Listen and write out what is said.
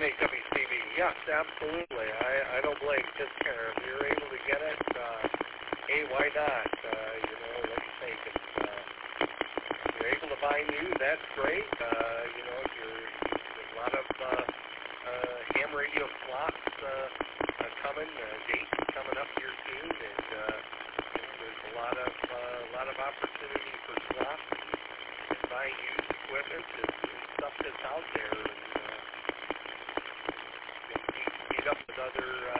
NHWCB. Yes, absolutely. I don't blame Pittsburgh. If you're able to get it, hey, why not? What do you think? If you're able to buy new, that's great. If there's a lot of ham radio slots coming, dates coming up here soon, and there's a lot of opportunity for slots and buying used equipment and stuff that's out there. And, meet up with other